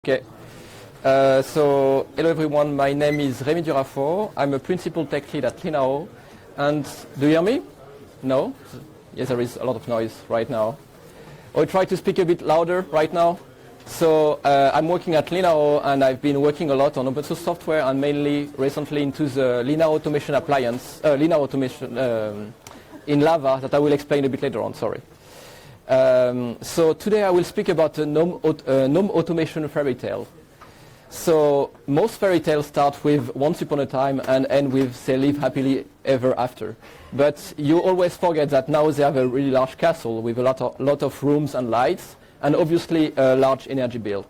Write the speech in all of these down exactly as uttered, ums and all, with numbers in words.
Okay. Uh, so, hello everyone, my name is Rémi Durafort. I'm a principal tech lead at Linaro. And do you hear me? No? Yes, there is a lot of noise right now. I'll try to speak a bit louder right now. So, uh, I'm working at Linaro and I've been working a lot on open source software and mainly recently into the Linaro Automation Appliance, uh, Linaro Automation um, in Lava that I will explain a bit later on, sorry. Um, so today I will speak about a GNOME, uh, GNOME automation fairy tale. So most fairy tales start with once upon a time and end with say live happily ever after. But you always forget that now they have a really large castle with a lot of, lot of rooms and lights and obviously a large energy bill.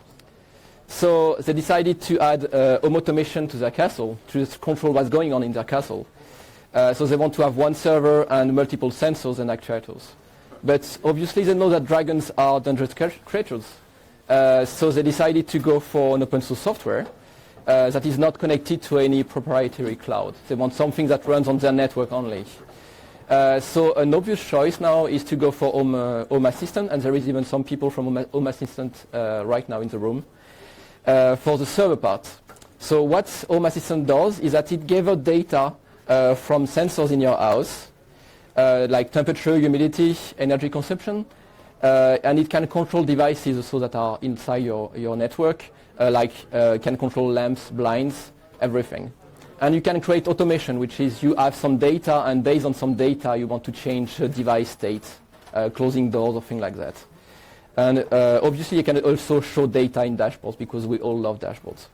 So they decided to add uh, home automation to their castle to control what's going on in their castle. Uh, so they want to have one server and multiple sensors and actuators. But obviously they know that dragons are dangerous creatures. Uh, so they decided to go for an open source software uh, that is not connected to any proprietary cloud. They want something that runs on their network only. Uh, so an obvious choice now is to go for Home, uh, Home Assistant, and there is even some people from Home, Home Assistant uh, right now in the room, uh, for the server part. So what Home Assistant does is that it gathers data uh, from sensors in your house, Uh, like temperature, humidity, energy consumption, uh, and it can control devices also that are inside your, your network, uh, like uh, can control lamps, blinds, everything. And you can create automation, which is you have some data, and based on some data you want to change uh, device state, uh, closing doors or things like that. And uh, obviously you can also show data in dashboards, because we all love dashboards.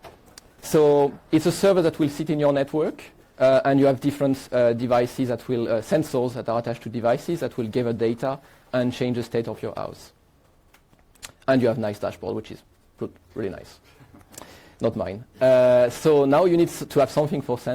So it's a server that will sit in your network, Uh, and you have different uh, devices that will, uh, sensors that are attached to devices that will gather data and change the state of your house. And you have nice dashboard, which is really nice. Not mine. Uh, so now you need to have something for sensors.